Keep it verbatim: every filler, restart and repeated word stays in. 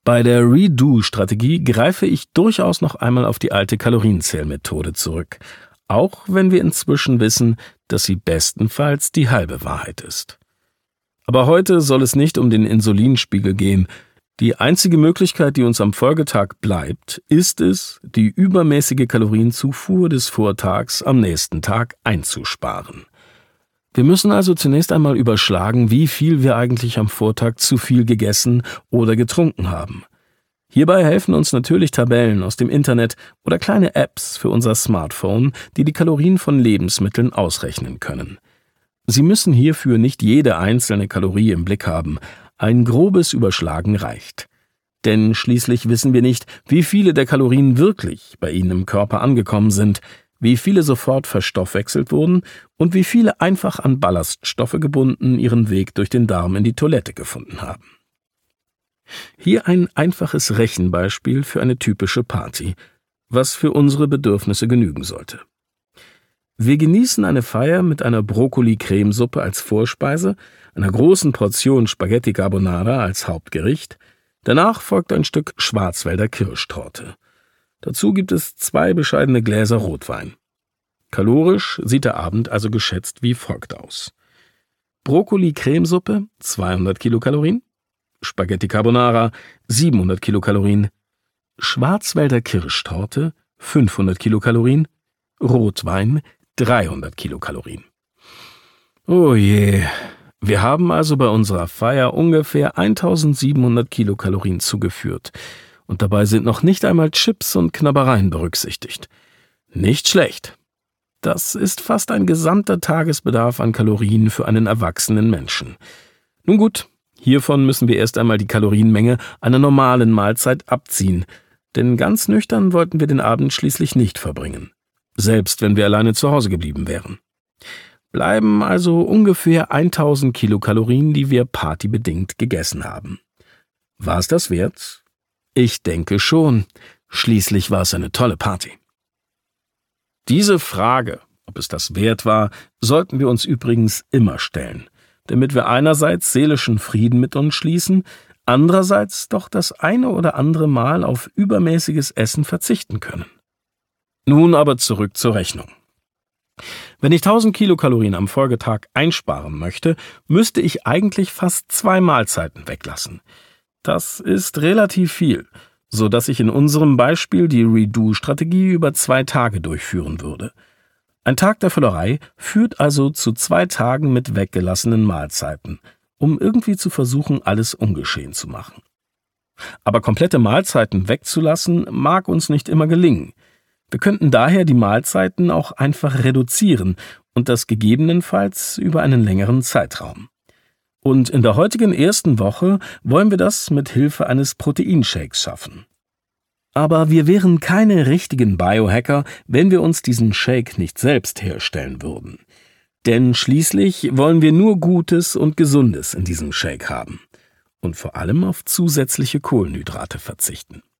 Bei der Redo-Strategie greife ich durchaus noch einmal auf die alte Kalorienzählmethode zurück, auch wenn wir inzwischen wissen, dass sie bestenfalls die halbe Wahrheit ist. Aber heute soll es nicht um den Insulinspiegel gehen. Die einzige Möglichkeit, die uns am Folgetag bleibt, ist es, die übermäßige Kalorienzufuhr des Vortags am nächsten Tag einzusparen. Wir müssen also zunächst einmal überschlagen, wie viel wir eigentlich am Vortag zu viel gegessen oder getrunken haben. Hierbei helfen uns natürlich Tabellen aus dem Internet oder kleine Apps für unser Smartphone, die die Kalorien von Lebensmitteln ausrechnen können. Sie müssen hierfür nicht jede einzelne Kalorie im Blick haben. Ein grobes Überschlagen reicht. Denn schließlich wissen wir nicht, wie viele der Kalorien wirklich bei Ihnen im Körper angekommen sind, wie viele sofort verstoffwechselt wurden und wie viele einfach an Ballaststoffe gebunden ihren Weg durch den Darm in die Toilette gefunden haben. Hier ein einfaches Rechenbeispiel für eine typische Party, was für unsere Bedürfnisse genügen sollte. Wir genießen eine Feier mit einer Brokkoli-Cremesuppe als Vorspeise, einer großen Portion Spaghetti Carbonara als Hauptgericht. Danach folgt ein Stück Schwarzwälder Kirschtorte. Dazu gibt es zwei bescheidene Gläser Rotwein. Kalorisch sieht der Abend also geschätzt wie folgt aus: Brokkoli-Cremesuppe zweihundert Kilokalorien, Spaghetti Carbonara siebenhundert Kilokalorien, Schwarzwälder Kirschtorte fünfhundert Kilokalorien, Rotwein dreihundert Kilokalorien. Oh je, wir haben also bei unserer Feier ungefähr eintausendsiebenhundert Kilokalorien zugeführt. Und dabei sind noch nicht einmal Chips und Knabbereien berücksichtigt. Nicht schlecht. Das ist fast ein gesamter Tagesbedarf an Kalorien für einen erwachsenen Menschen. Nun gut, hiervon müssen wir erst einmal die Kalorienmenge einer normalen Mahlzeit abziehen, denn ganz nüchtern wollten wir den Abend schließlich nicht verbringen, selbst wenn wir alleine zu Hause geblieben wären. Bleiben also ungefähr eintausend Kilokalorien, die wir partybedingt gegessen haben. War es das wert? Ich denke schon. Schließlich war es eine tolle Party. Diese Frage, ob es das wert war, sollten wir uns übrigens immer stellen, damit wir einerseits seelischen Frieden mit uns schließen, andererseits doch das eine oder andere Mal auf übermäßiges Essen verzichten können. Nun aber zurück zur Rechnung. Wenn ich tausend Kilokalorien am Folgetag einsparen möchte, müsste ich eigentlich fast zwei Mahlzeiten weglassen. Das ist relativ viel, so dass ich in unserem Beispiel die Redo-Strategie über zwei Tage durchführen würde. Ein Tag der Völlerei führt also zu zwei Tagen mit weggelassenen Mahlzeiten, um irgendwie zu versuchen, alles ungeschehen zu machen. Aber komplette Mahlzeiten wegzulassen, mag uns nicht immer gelingen. Wir könnten daher die Mahlzeiten auch einfach reduzieren und das gegebenenfalls über einen längeren Zeitraum. Und in der heutigen ersten Woche wollen wir das mit Hilfe eines Proteinshakes schaffen. Aber wir wären keine richtigen Biohacker, wenn wir uns diesen Shake nicht selbst herstellen würden. Denn schließlich wollen wir nur Gutes und Gesundes in diesem Shake haben und vor allem auf zusätzliche Kohlenhydrate verzichten.